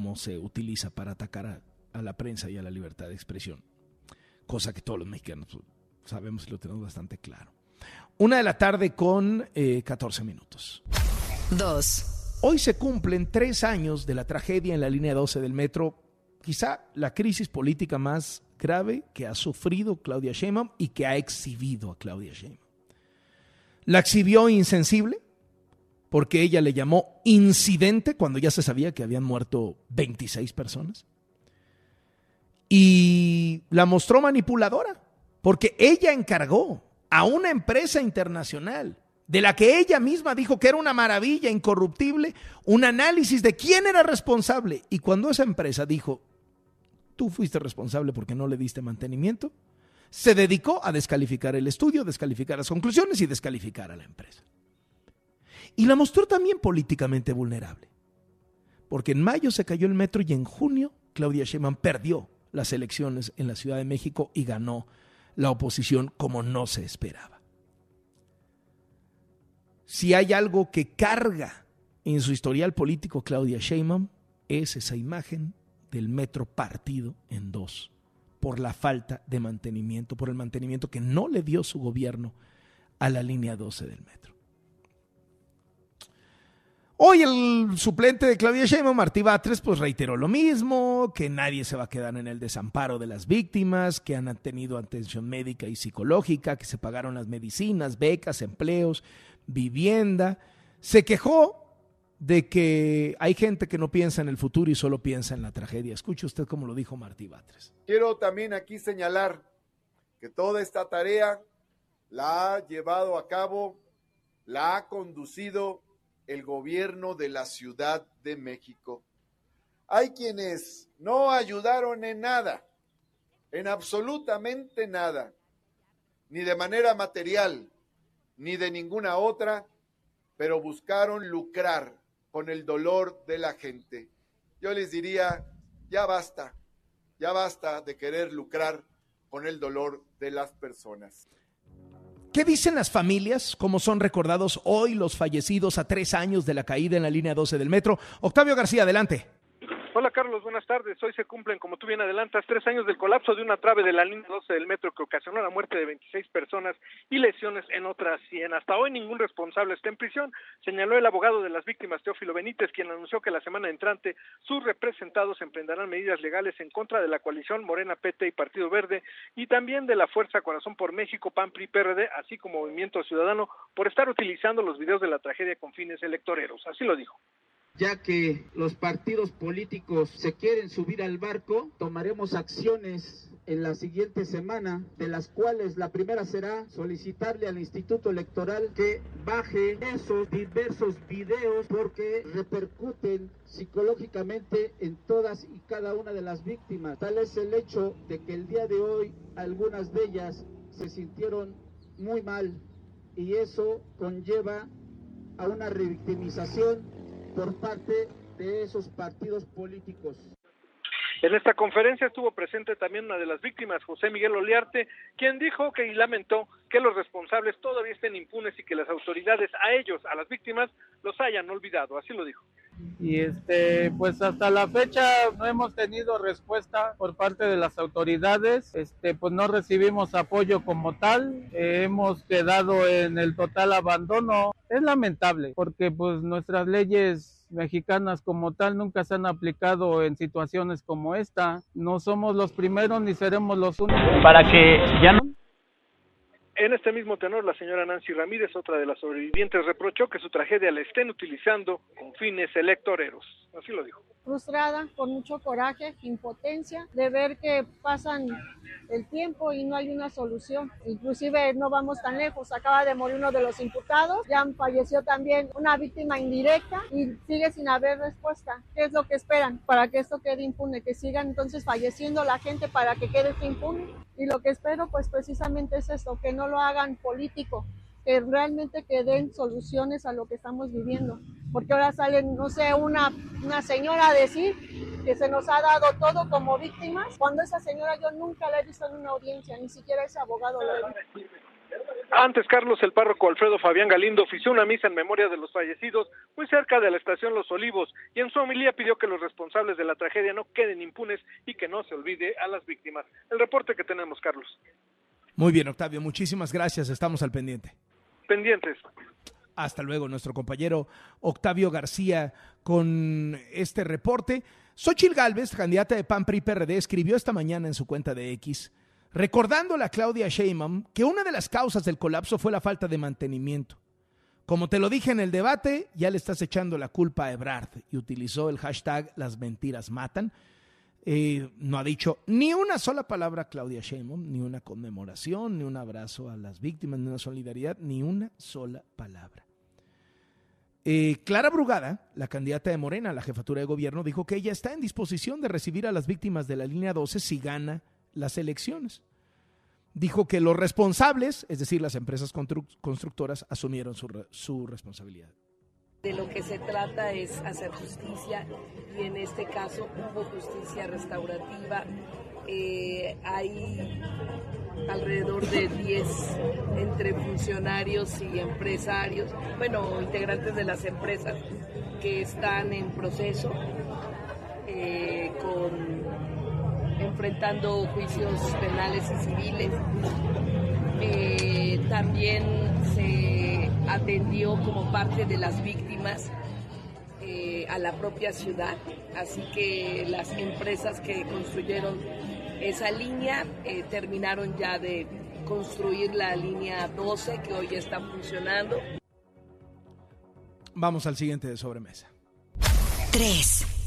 cómo se utiliza para atacar a la prensa y a la libertad de expresión. Cosa que todos los mexicanos sabemos y lo tenemos bastante claro. 1:00 con 14 minutos. 2. Hoy se cumplen 3 años de la tragedia en la línea 12 del metro, quizá la crisis política más grave que ha sufrido Claudia Sheinbaum y que ha exhibido a Claudia Sheinbaum. La exhibió insensible, porque ella le llamó incidente cuando ya se sabía que habían muerto 26 personas. Y la mostró manipuladora, porque ella encargó a una empresa internacional, de la que ella misma dijo que era una maravilla incorruptible, un análisis de quién era responsable. Y cuando esa empresa dijo, tú fuiste responsable porque no le diste mantenimiento, se dedicó a descalificar el estudio, descalificar las conclusiones y descalificar a la empresa. Y la mostró también políticamente vulnerable, porque en mayo se cayó el metro y en junio Claudia Sheinbaum perdió las elecciones en la Ciudad de México y ganó la oposición como no se esperaba. Si hay algo que carga en su historial político Claudia Sheinbaum, es esa imagen del metro partido en dos, por la falta de mantenimiento, por el mantenimiento que no le dio su gobierno a la línea 12 del metro. Hoy el suplente de Claudia Sheinbaum, Martí Batres, pues reiteró lo mismo, que nadie se va a quedar en el desamparo de las víctimas, que han tenido atención médica y psicológica, que se pagaron las medicinas, becas, empleos, vivienda. Se quejó de que hay gente que no piensa en el futuro y solo piensa en la tragedia. Escuche usted cómo lo dijo Martí Batres. Quiero también aquí señalar que toda esta tarea la ha llevado a cabo, la ha conducido el gobierno de la Ciudad de México. Hay quienes no ayudaron en nada, en absolutamente nada, ni de manera material, ni de ninguna otra, pero buscaron lucrar con el dolor de la gente. Yo les diría, ya basta de querer lucrar con el dolor de las personas. ¿Qué dicen las familias? ¿Cómo son recordados hoy los fallecidos a 3 años de la caída en la línea 12 del metro? Octavio García, adelante. Hola Carlos, buenas tardes. Hoy se cumplen, como tú bien adelantas, 3 años del colapso de una trave de la línea 12 del metro que ocasionó la muerte de 26 personas y lesiones en otras 100. Hasta hoy ningún responsable está en prisión, señaló el abogado de las víctimas, Teófilo Benítez, quien anunció que la semana entrante sus representados emprenderán medidas legales en contra de la coalición Morena, PT y Partido Verde, y también de la Fuerza Corazón por México, PAN, PRI, PRD, así como Movimiento Ciudadano, por estar utilizando los videos de la tragedia con fines electoreros. Así lo dijo. Ya que los partidos políticos se quieren subir al barco, tomaremos acciones en la siguiente semana, de las cuales la primera será solicitarle al Instituto Electoral que baje esos diversos videos porque repercuten psicológicamente en todas y cada una de las víctimas. Tal es el hecho de que el día de hoy algunas de ellas se sintieron muy mal y eso conlleva a una revictimización por parte de esos partidos políticos. En esta conferencia estuvo presente también una de las víctimas, José Miguel Oliarte, quien dijo que y lamentó que los responsables todavía estén impunes y que las autoridades a ellos, a las víctimas, los hayan olvidado, así lo dijo. Y pues hasta la fecha no hemos tenido respuesta por parte de las autoridades, pues no recibimos apoyo como tal, hemos quedado en el total abandono. Es lamentable porque pues nuestras leyes mexicanas como tal nunca se han aplicado en situaciones como esta. No somos los primeros ni seremos los únicos. Para que ya no... En este mismo tenor, la señora Nancy Ramírez, otra de las sobrevivientes, reprochó que su tragedia la estén utilizando con fines electoreros. Así lo dijo. Frustrada, con mucho coraje, impotencia, de ver que pasan el tiempo y no hay una solución. Inclusive no vamos tan lejos, acaba de morir uno de los imputados, ya falleció también una víctima indirecta y sigue sin haber respuesta. ¿Qué es lo que esperan para que esto quede impune? Que sigan entonces falleciendo la gente para que quede esto impune. Y lo que espero pues precisamente es esto, que no lo hagan político, que realmente que den soluciones a lo que estamos viviendo. Porque ahora sale, no sé, una señora a decir que se nos ha dado todo como víctimas, cuando esa señora yo nunca la he visto en una audiencia, ni siquiera ese abogado lo he visto. Antes, Carlos, el párroco Alfredo Fabián Galindo ofició una misa en memoria de los fallecidos muy cerca de la estación Los Olivos y en su homilía pidió que los responsables de la tragedia no queden impunes y que no se olvide a las víctimas. El reporte que tenemos, Carlos. Muy bien, Octavio, muchísimas gracias, estamos al pendiente. Pendientes. Hasta luego, nuestro compañero Octavio García con este reporte. Xóchitl Gálvez, candidata de PAN, PRI, PRD, escribió esta mañana en su cuenta de X, recordándole a Claudia Sheinbaum que una de las causas del colapso fue la falta de mantenimiento. Como te lo dije en el debate, ya le estás echando la culpa a Ebrard y utilizó el hashtag Las mentiras matan. No ha dicho ni una sola palabra Claudia Sheinbaum, ni una conmemoración, ni un abrazo a las víctimas, ni una solidaridad, ni una sola palabra. Clara Brugada, la candidata de Morena a la jefatura de gobierno, dijo que ella está en disposición de recibir a las víctimas de la línea 12 si gana las elecciones. Dijo que los responsables, es decir, las empresas constructoras, asumieron su responsabilidad. De lo que se trata es hacer justicia y en este caso hubo justicia restaurativa. Hay alrededor de 10 entre funcionarios y empresarios, integrantes de las empresas que están en proceso enfrentando juicios penales y civiles. También se atendió como parte de las víctimas a la propia ciudad, así que las empresas que construyeron esa línea terminaron ya de construir la línea 12 que hoy está funcionando. Vamos al siguiente de sobremesa. 3.